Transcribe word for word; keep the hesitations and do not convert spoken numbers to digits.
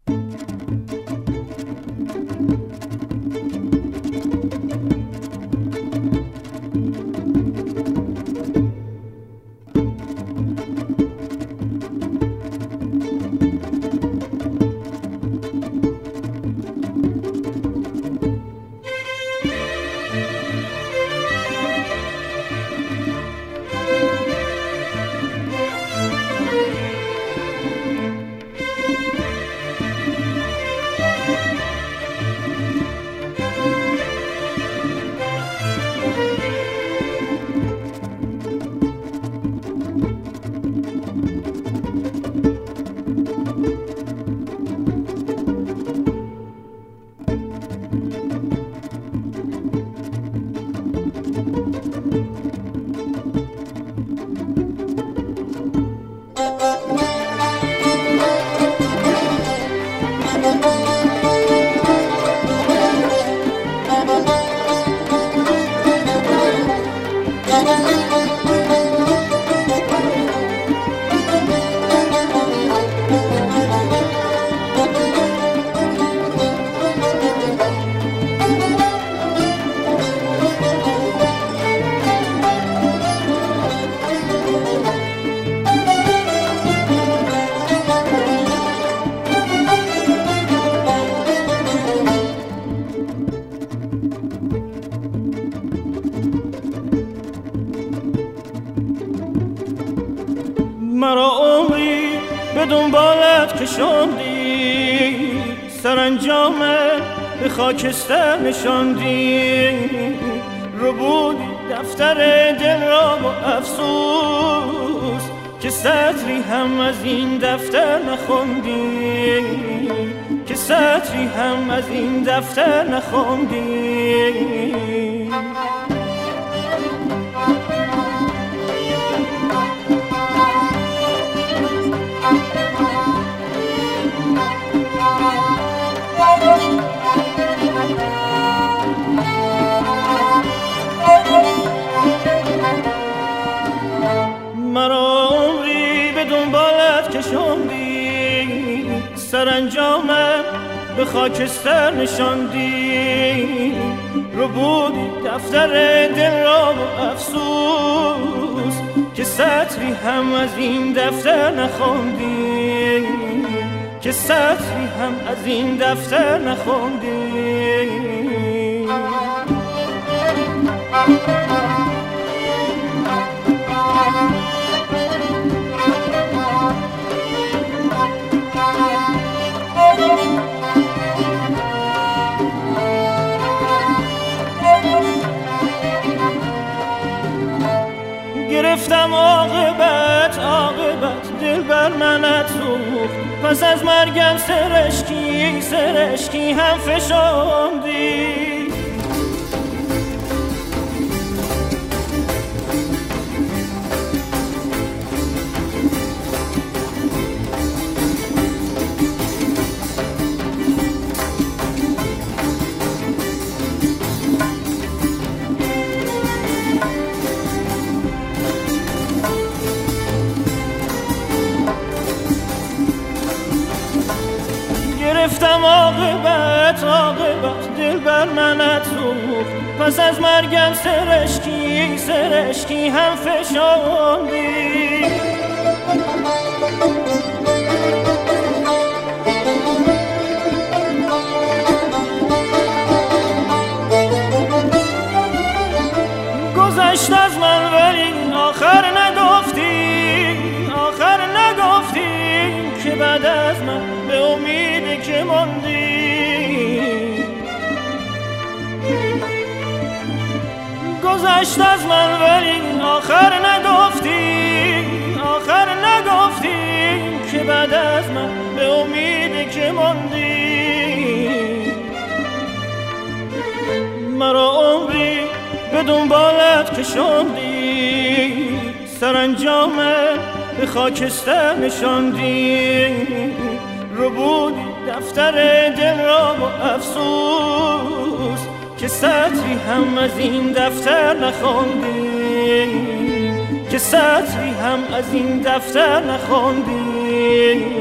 مرا عمری به دنبالت کشاندی، سرانجامه به خاکستر نشاندی، رو بودی دفتر دل را با افسوس که سطری هم از این دفتر نخوندی، که سطری هم از این دفتر نخوندی. مرا عمری به دنبالت کشاندی، سرانجامه به خاکستر نشاندی، رو بودی دفتر دل را با افسوس که سطری هم از این دفتر نخوندی، که سطری هم از این دفتر نخوندی. گرفتم عاقبت عاقبت دل بر منت سوخت، پس از مرگم سرشکی سرشکی هم فشاندی. گرفتم عاقبت عاقبت دل بر منت سوخت، پس از مرگم سرشکی سرشکی هم فشاندی. گذشت از من ولی آخر نگفتی، آخر نگفتی که بعد از من به امیدی که ماندی. گذشت از من ولی آخر نگفتی، آخر نگفتی که بعد از من به امیدی که ماندی. مرا عمری به دنبالت کشاندی، سرانجامه به خاکستر نشاندی، رو بودی دفتر دل را با افسوس که سطری هم از این دفتر نخوندی، که سطری هم از این دفتر نخوندی.